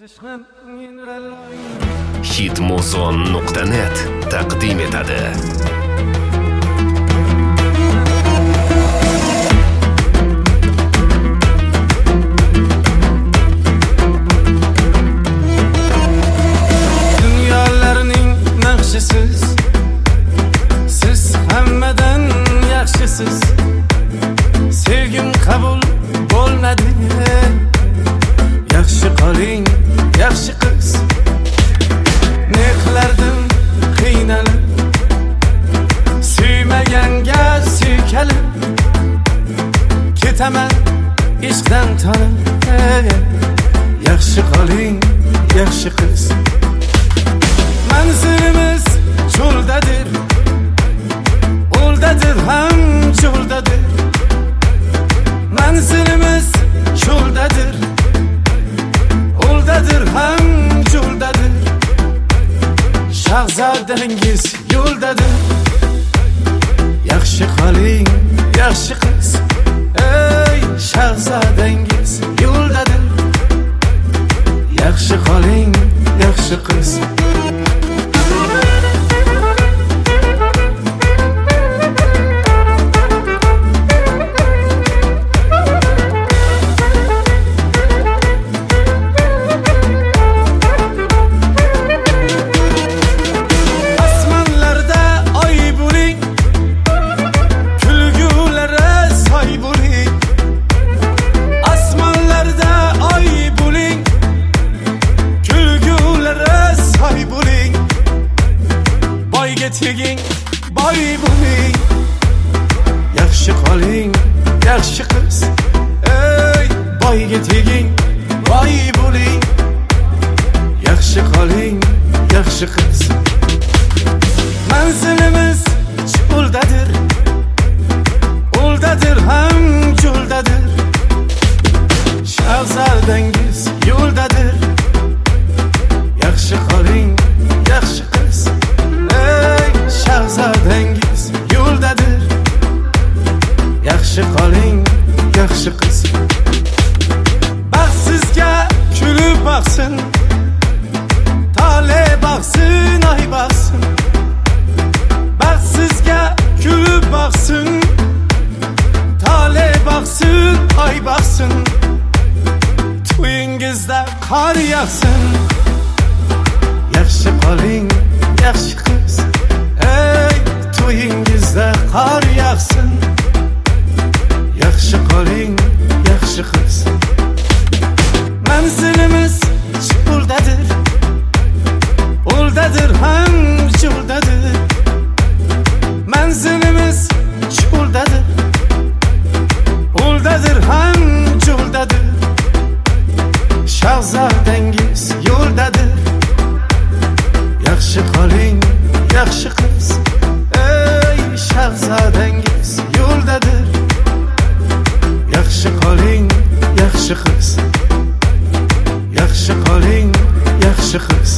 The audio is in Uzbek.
Hitmuzon.net taqdim etadi. Dünyalarning naqshisiz, siz hammadan yaxshisiz. Sevgim qabul bo'lmadi. Yaxshi qoling, yaxshi qiz. Ne qilardim qiynalib, suymaganga suykalib, ketaman ishqdan tanib. Yaxshi qoling, yaxshi qiz. Manzilimiz cho'ldadir, o'ldadir ham cho'ldadir. Manzilimiz cho'ldadir, o'ldadir ham cho'ldadir. Shahzodangiz yo'ldadir. Yaxshi qoling, yaxshi qiz. Ey shahzodangiz yo'ldadir. Yaxshi qoling, yaxshi qiz. Teging boy bo'ling. Yaxshi qoling, yaxshi qiz. Ey boyga teging boy bo'ling. Yaxshi qoling, yaxshi qiz. Manzilimiz cho'ldadir, o'ldadir ham cho'ldadir. Shahzodangiz yo'ldadir. Yaxshi qoling, yaxshi qiz. Shahzodangiz yo'ldadir. Yaxshi qoling, yaxshi qiz. Baxtsizga kulib boqsin, tole boqsin, ay boqsin. Baxtsizga kulib boqsin, tole boqsin, ay boqsin. To'yingizda qor yog'sin. Yaxshi qoling, yaxshi qiz. Ey to'yingizda qor yog'sin. Yaxshi qoling, yaxshi qiz. Manzilimiz cho'ldadir, o'ldadir ham cho'ldadir. Manzilimiz cho'ldadir, o'ldadir ham cho'ldadir. Shahzodangiz yo'ldadir. Yaxshi qoling, yaxshi qiz. Ey shahzodangiz yo'ldadir. Yaxshi qoling, yaxshi qiz. Yaxshi qoling, yaxshi qiz.